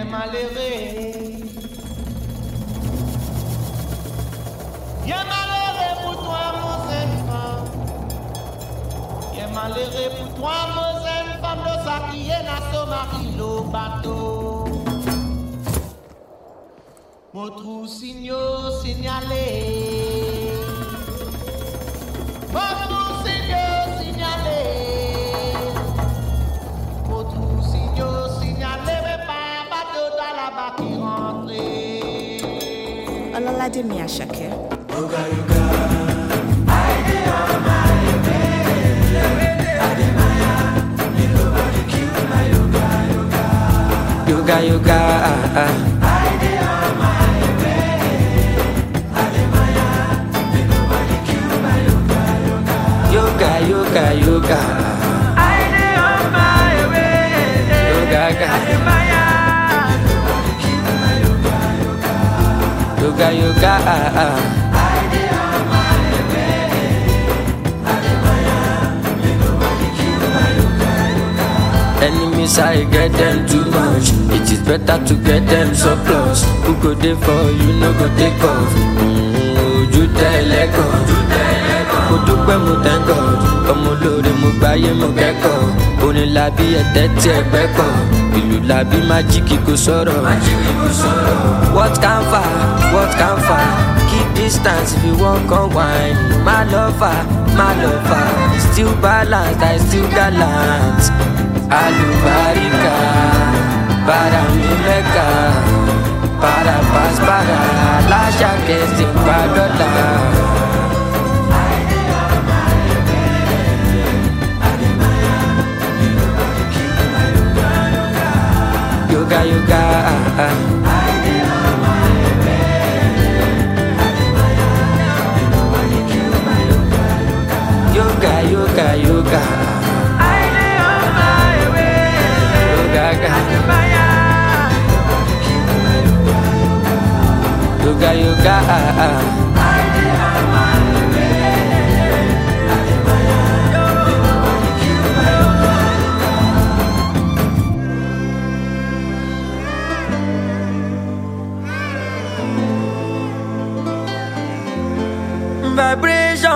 malheureux. Y'a malheureux pour toi, mon enfant. Y'a malheureux pour toi, mon enfant. De ça qui est dans son mari, le bateau. Mon trou signalé. Mon trou signalé. Mon trou signalé. Mais pas bateau dans la bas qui rentre. Ololade Miyashake. Yoga, yoga. I dey on my way. Ademaya, may nobody kill my yoga, yoga. Yoga, yoga. I dey on my way. Ademaya, may nobody kill my yoga, yoga. Yoga, yoga, yoga. I dey on my way. Yoga, Ademaya, may nobody kill my yoga, yoga. Yoga, yoga. Enemies, I get them too much. It is better to get them so close. Who go there for you, no go take off. You tell echo. Mo dúpẹ́ mo thank God. Ọmọ olóore mo gbáyé mo kẹ́kọ̀ọ́. Orin làbí ẹ̀tẹ́ tí ẹgbẹ́ kọ̀. Ìlú làbí májíkì kò sọ̀rọ̀. What can far? Keep distance if you wan come wine. My lover. Still balanced, I still gallant. Alubarika, para mi meca, para paz, para la jaqueta, para dólar. Yoga, yoga. Yoga, yoga, yoga. Yoga, yoga. Vibration